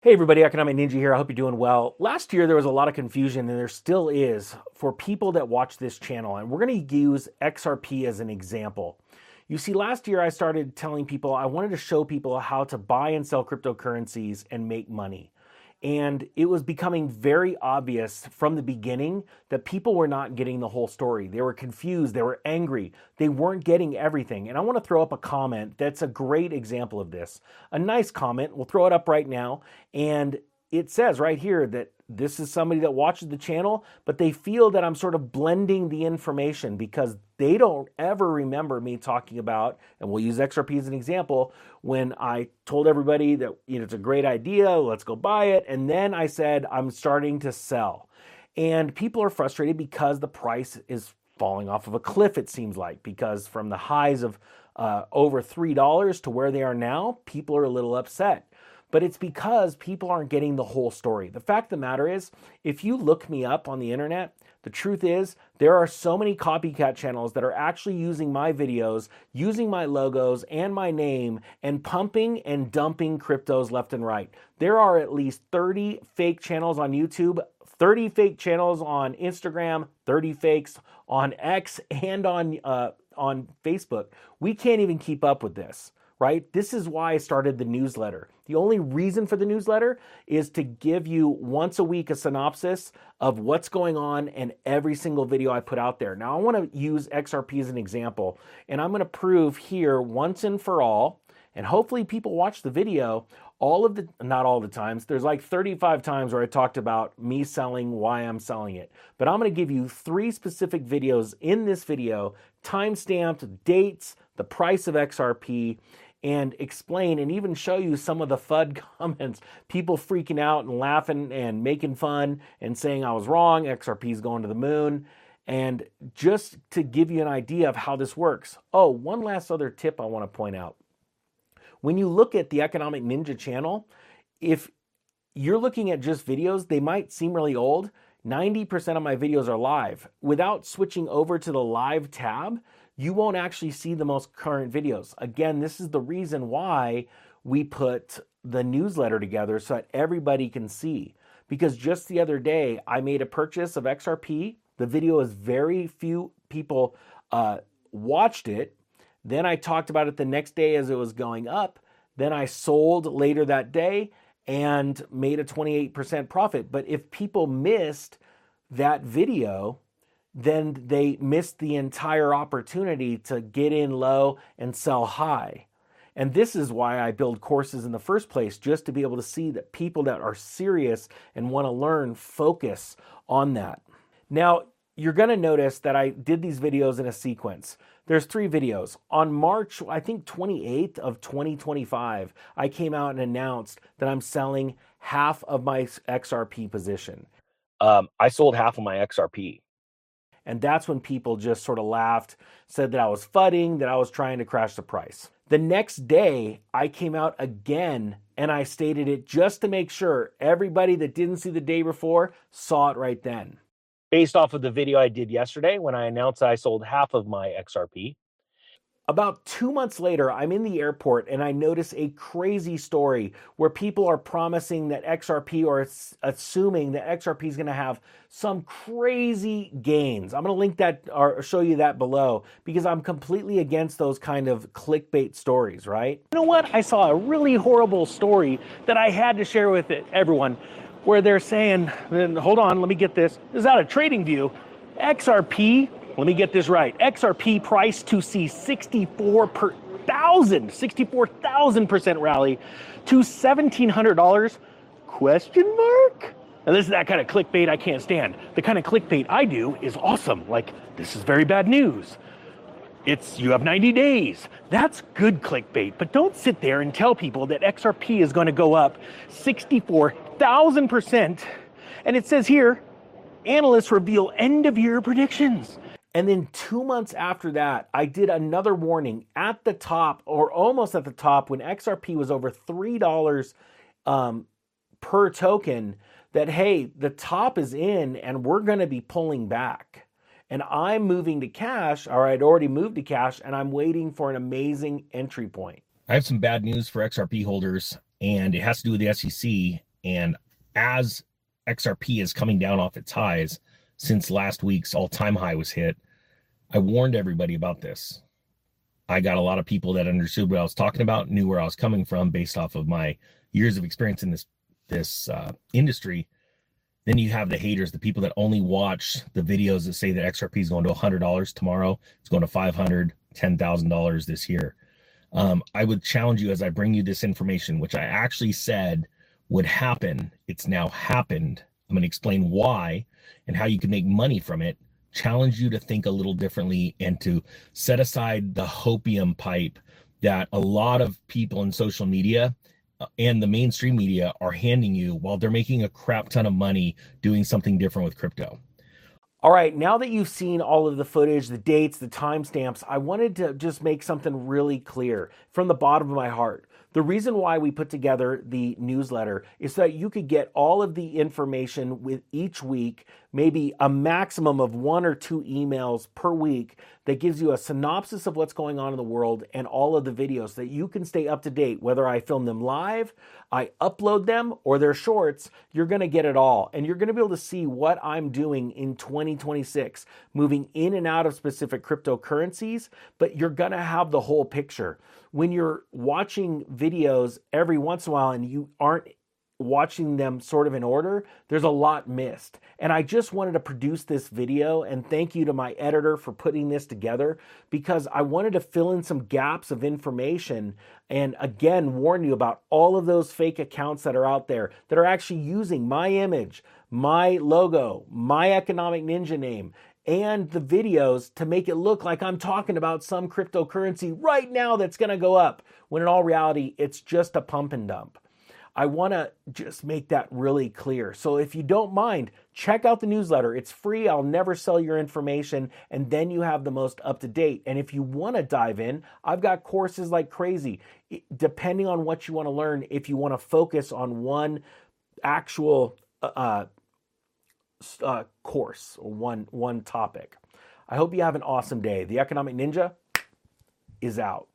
Hey everybody, Economic Ninja here. I hope you're doing well. Last year there was a lot of confusion, and there still is, for people that watch this channel, and we're going to use XRP as an example. You see, last year I started telling people I wanted to show people how to buy and sell cryptocurrencies and make money. And it was becoming very obvious from the beginning that people were not getting the whole story. They were confused, they were angry, they weren't getting everything. And I want to throw up a comment that's a great example of this. A nice comment, we'll throw it up right now. And it says right here that this is somebody that watches the channel, but they feel that I'm sort of blending the information because they don't ever remember me talking about, and we'll use XRP as an example, when I told everybody that it's a great idea, let's go buy it, and then I said I'm starting to sell. And people are frustrated because the price is falling off of a cliff, it seems like, because from the highs of over $3 to where they are now, people are a little upset. But it's because people aren't getting the whole story. The fact of the matter is, if you look me up on the internet, the truth is there are so many copycat channels that are actually using my videos, using my logos and my name, and pumping and dumping cryptos left and right. There are at least 30 fake channels on YouTube, 30 fake channels on Instagram, 30 fakes on X, and on Facebook. We can't even keep up with this. Right? This is why I started the newsletter. The only reason for the newsletter is to give you once a week a synopsis of what's going on in every single video I put out there. Now I want to use XRP as an example, and I'm going to prove here once and for all, and hopefully people watch the video, not all the times, there's like 35 times where I talked about me selling, why I'm selling it. But I'm going to give you 3 specific videos in this video, time-stamped, dates, the price of XRP, and explain and even show you some of the FUD comments, people freaking out and laughing and making fun and saying I was wrong, XRP is going to the moon, and just to give you an idea of how this works. Oh, one last other tip I want to point out. When you look at the Economic Ninja channel, if you're looking at just videos, they might seem really old. 90% of my videos are live. Without switching over to the live tab, you won't actually see the most current videos. Again, this is the reason why we put the newsletter together so that everybody can see. Because just the other day, I made a purchase of XRP. The video is very few people watched it. Then I talked about it the next day as it was going up. Then I sold later that day and made a 28% profit. But if people missed that video, then they missed the entire opportunity to get in low and sell high. And this is why I build courses in the first place, just to be able to see that people that are serious and want to learn focus on that. Now, you're going to notice that I did these videos in a sequence. There's 3 videos. On March, I think 28th of 2025, I came out and announced that I'm selling half of my XRP position. I sold half of my XRP. And that's when people just sort of laughed, said that I was fudding, that I was trying to crash the price. The next day, I came out again and I stated it just to make sure everybody that didn't see the day before saw it right then. Based off of the video I did yesterday when I announced that I sold half of my XRP. About 2 months later, I'm in the airport and I notice a crazy story where people are promising that XRP, or assuming that XRP is going to have some crazy gains. I'm going to link that or show you that below because I'm completely against those kind of clickbait stories, right? You know what? I saw a really horrible story that I had to share with everyone where they're saying, hold on, let me get this. This is out of TradingView. XRP, let me get this right. XRP price to see 64,000% rally to $1,700? Question mark? And this is that kind of clickbait I can't stand. The kind of clickbait I do is awesome. Like, this is very bad news. You have 90 days. That's good clickbait, but don't sit there and tell people that XRP is going to go up 64,000%. And it says here, analysts reveal end of year predictions. And then 2 months after that, I did another warning at the top, or almost at the top, when XRP was over $3 per token, that, hey, the top is in and we're going to be pulling back. And I'm moving to cash, or I'd already moved to cash, and I'm waiting for an amazing entry point. I have some bad news for XRP holders, and it has to do with the SEC. And as XRP is coming down off its highs since last week's all-time high was hit, I warned everybody about this. I got a lot of people that understood what I was talking about, knew where I was coming from based off of my years of experience in this industry. Then you have the haters, the people that only watch the videos that say that XRP is going to $100 tomorrow. It's going to $500, $10,000 this year. I would challenge you as I bring you this information, which I actually said would happen. It's now happened. I'm going to explain why and how you can make money from it. Challenge you to think a little differently and to set aside the hopium pipe that a lot of people in social media and the mainstream media are handing you while they're making a crap ton of money doing something different with crypto. All right, now that you've seen all of the footage, the dates, the timestamps, I wanted to just make something really clear from the bottom of my heart. The reason why we put together the newsletter is so that you could get all of the information with each week, maybe a maximum of 1 or 2 emails per week that gives you a synopsis of what's going on in the world and all of the videos so that you can stay up to date. Whether I film them live, I upload them, or they're shorts, you're going to get it all. And you're going to be able to see what I'm doing in 2026, moving in and out of specific cryptocurrencies, but you're going to have the whole picture. When you're watching videos every once in a while and you aren't watching them sort of in order, there's a lot missed. And I just wanted to produce this video, and thank you to my editor for putting this together, because I wanted to fill in some gaps of information and again warn you about all of those fake accounts that are out there that are actually using my image, my logo, my Economic Ninja name, and the videos to make it look like I'm talking about some cryptocurrency right now that's going to go up, when in all reality, it's just a pump and dump. I want to just make that really clear. So if you don't mind, check out the newsletter. It's free. I'll never sell your information. And then you have the most up to date. And if you want to dive in, I've got courses like crazy. Depending on what you want to learn, if you want to focus on one actual course or one topic. I hope you have an awesome day. The Economic Ninja is out.